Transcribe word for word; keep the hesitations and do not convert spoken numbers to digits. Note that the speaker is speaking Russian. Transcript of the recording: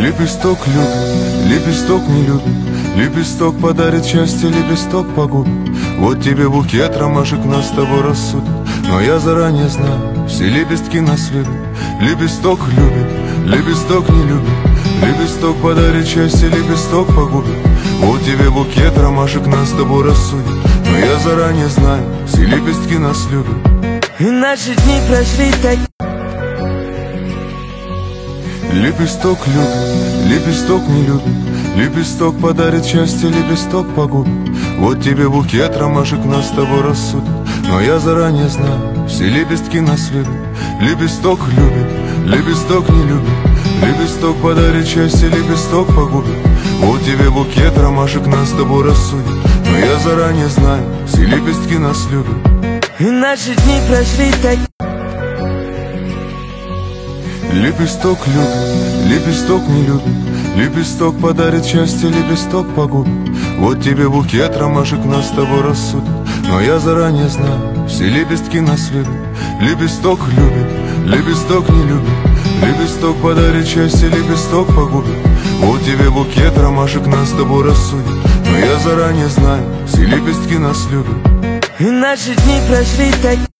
Лепесток любит, лепесток не любит. Лепесток подарит счастье, лепесток погубит. Вот тебе букет ромашек нас с тобой рассудит. Но я заранее знаю, все лепестки нас любят. Лепесток любит, лепесток не любит. Лепесток подарит счастье, лепесток погубит. Вот тебе букет ромашек нас с тобой рассудит. Но я заранее знаю, все лепестки нас любят. И наши дни прошли так. Лепесток любит, лепесток не любит. Лепесток подарит счастье, лепесток погубит. Вот тебе букет ромашек нас с тобой рассудит. Но я заранее знаю, все лепестки нас любят. Лепесток любит, лепесток не любит. Лепесток подарит счастье, лепесток погубит. Вот тебе букет ромашек нас с тобой рассудит. Но я заранее знаю, все лепестки нас любят. И наши дни прошли так. Лепесток любит, лепесток не любит. Лепесток подарит счастье, лепесток погубит. Вот тебе букет ромашек нас с тобой рассудит. Но я заранее знаю, все лепестки нас любят. Лепесток любит, лепесток не любит. Лепесток подарит счастье, лепесток погубит. Вот тебе букет ромашек нас с тобой рассудит. Но я заранее знаю, все лепестки нас любят. И наши дни прошли так.